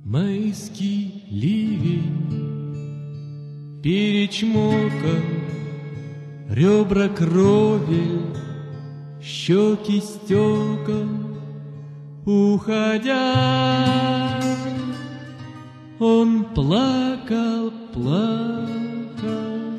Майский ливень перечмокал ребра крови, щеки стекол. Уходя, он плакал, плакал.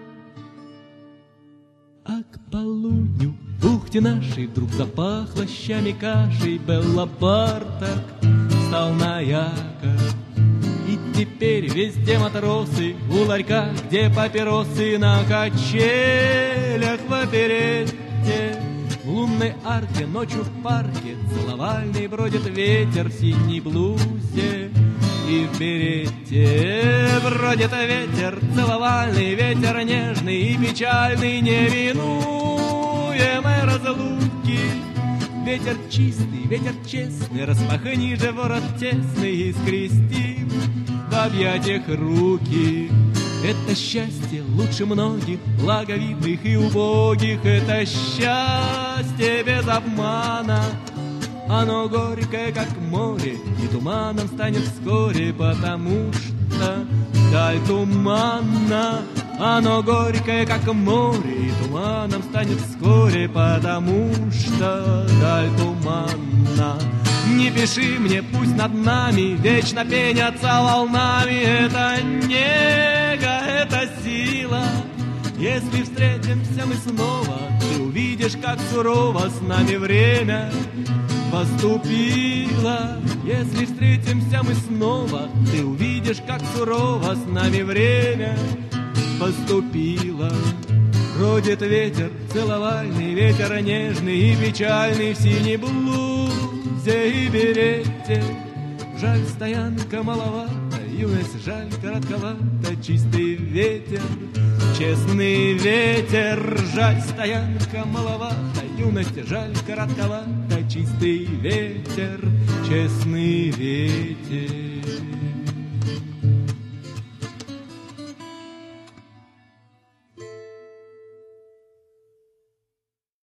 А к полудню в бухте нашей вдруг запахло щами кашей. Белла Барток стал на якорь. И теперь везде матросы у ларька, где папиросы на качелях в оперетте. В лунной арке ночью в парке целовальный бродит ветер в синей блузе и в берете. Бродит ветер целовальный, ветер нежный и печальный, невинуемой разлуки. Ветер чистый, ветер честный, распахни же ворот тесный и скрести в объятиях руки. Это счастье лучше многих, благовидных и убогих. Это счастье без обмана. Оно горькое, как море, и туманом станет вскоре, потому что даль туманна. Оно горькое, как море, и туманом станет вскоре, потому что даль туманна. Не пиши мне, пусть над нами вечно пенятся волнами. Это нега, это сила. Если встретимся мы снова, ты увидишь, как сурово с нами время поступило. Если встретимся мы снова, ты увидишь, как сурово с нами время поступило. Бродит ветер целовальный, ветер нежный и печальный в синей блузе и берете. Жаль, стоянка маловато, юность, жаль, коротковато, чистый ветер, честный ветер. Жаль, стоянка маловато, юность, жаль, коротковато, чистый ветер, честный ветер.